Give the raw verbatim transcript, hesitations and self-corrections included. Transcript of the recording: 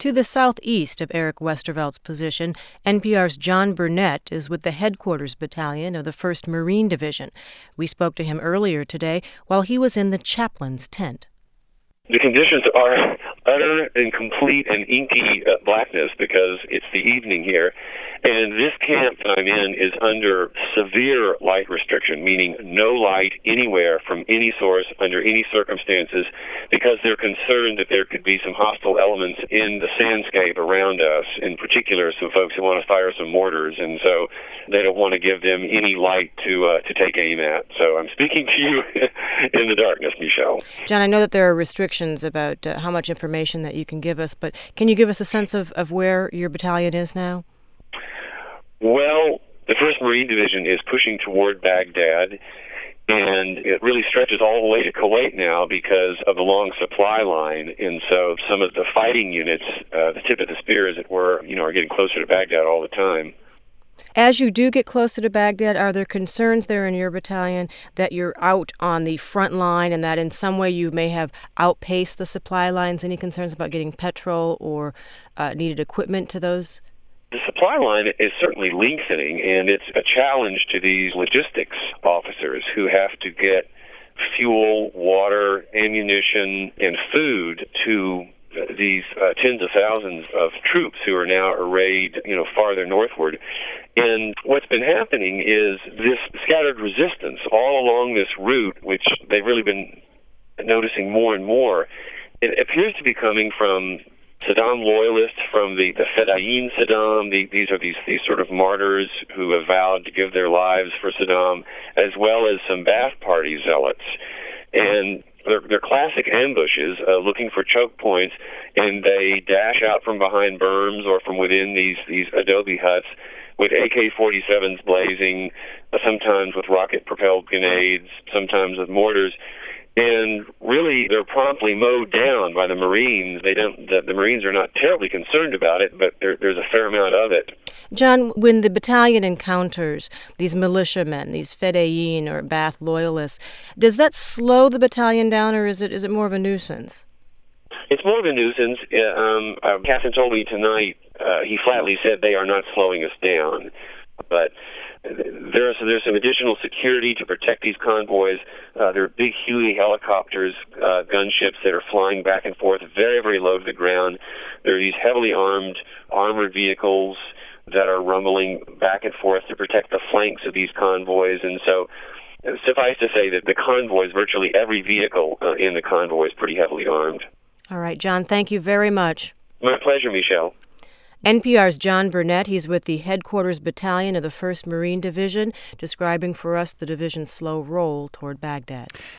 To the southeast of Eric Westervelt's position, N P R's John Burnett is with the Headquarters Battalion of the first Marine Division. We spoke to him earlier today while he was in the chaplain's tent. The conditions are utter and complete and inky uh, blackness because it's the evening here. And this camp that I'm in is under severe light restriction, meaning no light anywhere from any source under any circumstances, because they're concerned that there could be some hostile elements in the sandscape around us, in particular some folks who want to fire some mortars, and so they don't want to give them any light to uh, to take aim at. So I'm speaking to you in the darkness, Michelle. John, I know that there are restrictions about uh, how much information that you can give us, but can you give us a sense of, of where your battalion is now? Well, the first Marine Division is pushing toward Baghdad, and it really stretches all the way to Kuwait now because of the long supply line. And so some of the fighting units, uh, the tip of the spear, as it were, you know, are getting closer to Baghdad all the time. As you do get closer to Baghdad, are there concerns there in your battalion that you're out on the front line and that in some way you may have outpaced the supply lines? Any concerns about getting petrol or uh, needed equipment to those? The supply line is certainly lengthening, and it's a challenge to these logistics officers who have to get fuel, water, ammunition, and food to these uh, tens of thousands of troops who are now arrayed, you know, farther northward. And what's been happening is this scattered resistance all along this route, which they've really been noticing more and more. It appears to be coming from Saddam loyalists, from the, the Fedayeen Saddam. The, these are these, these sort of martyrs who have vowed to give their lives for Saddam, as well as some Ba'ath Party zealots. And they're, they're classic ambushes, uh, looking for choke points, and they dash out from behind berms or from within these, these adobe huts with A K forty-sevens blazing, uh, sometimes with rocket-propelled grenades, sometimes with mortars. And really, they're promptly mowed down by the Marines. They don't. The, the Marines are not terribly concerned about it, but there, there's a fair amount of it. John, when the battalion encounters these militiamen, these Fedayeen or Ba'ath loyalists, does that slow the battalion down, or is it is it more of a nuisance? It's more of a nuisance. Uh, um, uh, Captain told me tonight. Uh, he flatly said they are not slowing us down, but There's, there's some additional security to protect these convoys. Uh, there are big Huey helicopters, uh, gunships that are flying back and forth, very, very low to the ground. There are these heavily armed, armored vehicles that are rumbling back and forth to protect the flanks of these convoys. And so, uh, suffice to say that the convoys, virtually every vehicle uh, in the convoy is pretty heavily armed. All right, John, thank you very much. My pleasure, Michelle. N P R's John Burnett, he's with the Headquarters Battalion of the first Marine Division, describing for us the division's slow roll toward Baghdad.